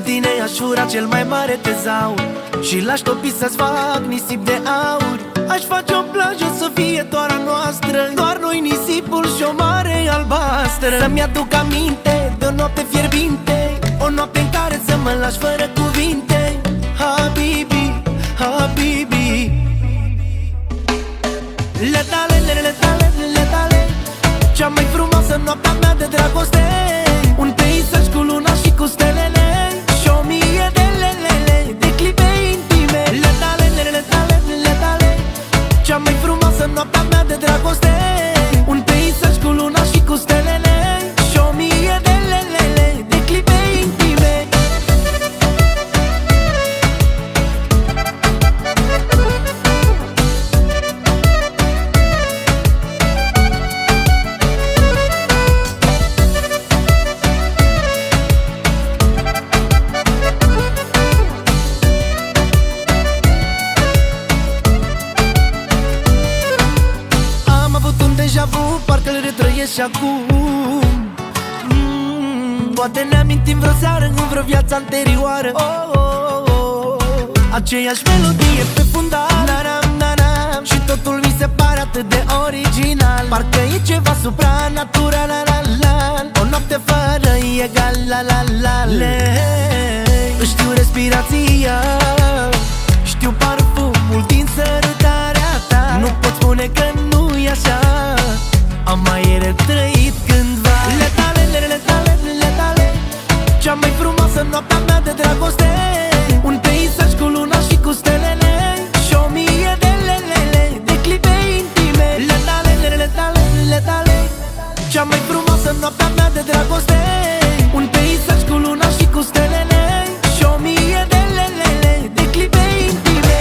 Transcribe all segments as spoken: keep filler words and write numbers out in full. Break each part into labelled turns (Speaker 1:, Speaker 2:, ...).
Speaker 1: tine aș fura cel mai mare tezaur și l-aș topi să-ți fac nisip de aur. Aș face o plajă să fie doar a noastră, doar noi, nisipul și o mare albastră. Să-mi aduc aminte de o noapte fierbinte, o noapte în care să mă lași fără cuvinte. Habibi, habibi, le tale, le tale, le tale, cea mai frumoasă noaptea mea de dragoste. Un peisaj cu luna și cu stelele și o mie de lelele, de clipe intime. Le tale, le tale, le tale, cea mai frumoasă noaptea mea de dragoste. Un peisaj cu luna și cu stelele și o mie de lelele, de clipe intime. Parcă-l retrăiesc și acum. mm, Poate ne amintim vreo seară în vreo viață anterioară. oh, oh, oh, oh. Aceeași melodie pe fundal, na-nam, na-nam, și totul mi se pare atât de original. Parcă e ceva supranatural, la, la, la. O noapte fără egal, la, la, la, la. Știu respirația, știu parfumul din sărutarea ta. Nu pot spune că nu-i așa, am mai retrăit cândva. Le tale, le tale, le tale, cea mai frumoasă noaptea mea de dragoste. Un peisaj cu luna și cu stelele și o mie de lelele, de clipe intime. Le tale, le tale, le tale, cea mai frumoasă noaptea mea de dragoste. Un peisaj cu luna și cu stelele și o mie de lelele, de clipe intime.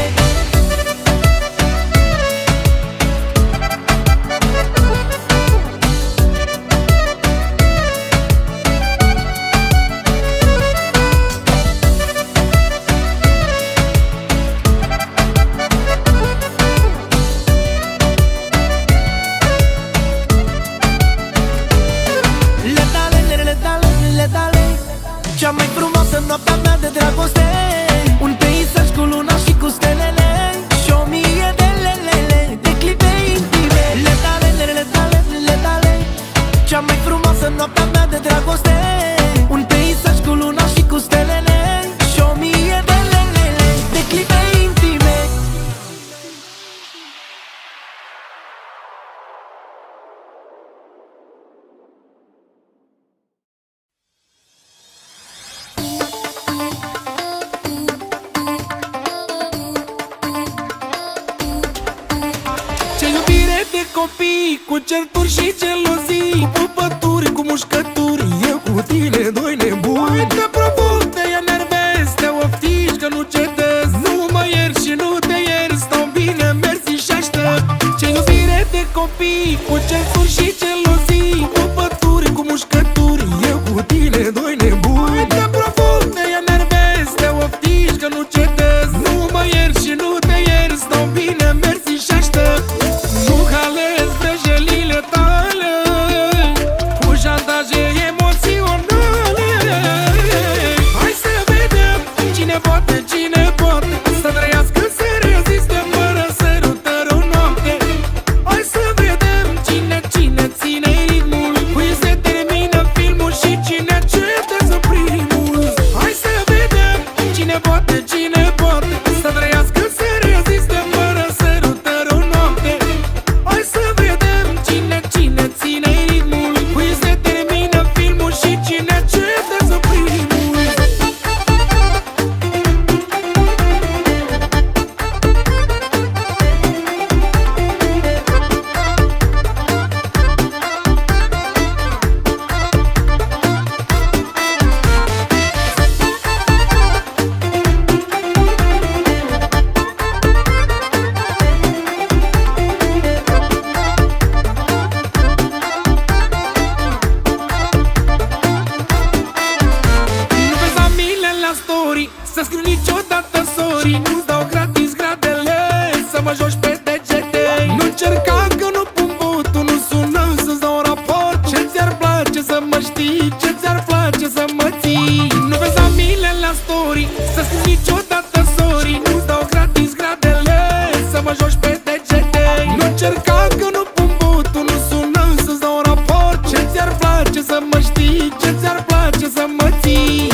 Speaker 1: Cea mai frumoasă noaptea mea de dragoste. Un peisaj cu luna și cu stelele și o mie de lelele, de clipe intime. Le tale, le tale, le tale, cea mai frumoasă noaptea mea de dragoste. Un peisaj cu luna și cu stelele și o mie de lelele, de clipe intime.
Speaker 2: Copii cu certuri și gelozii, cu pupături, cu mușcături, eu cu tine doi nebuni. Te provoc, te enervez, te oftici că nu cedezi. Nu mă ierți și nu te ierți, stau bine, mersi și aștept. Ce iubire de copii cu certuri și gelozii, cu pupături, cu mușcături, eu cu tine doi nebuni. Te provoc, te enervez, te oftici că nu cedezi. Nu mă ierți și nu te ierți, stau bine, mersi și aștept.
Speaker 3: Cine
Speaker 2: mă știi, ce ți-ar place să mă ții.